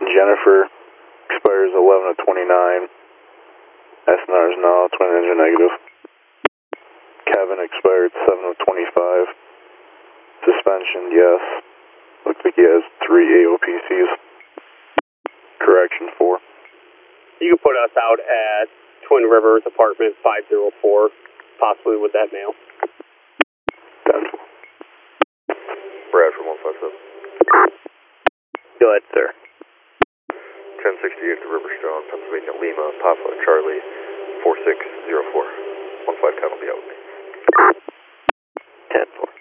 Jennifer expires 11 of 29. SNR is now twin engine negative. Kevin expired 7 of 25. Suspension, yes. Looks like he has 3 AOPCs. Correction 4. You can put us out at Twin Rivers apartment 504, possibly with that mail. 10. Brad from 157. Go ahead, sir. 1068 to Riverstone, Pennsylvania, Lima, Papa, Charlie, 4604. 1510 will be out with me. 10-4.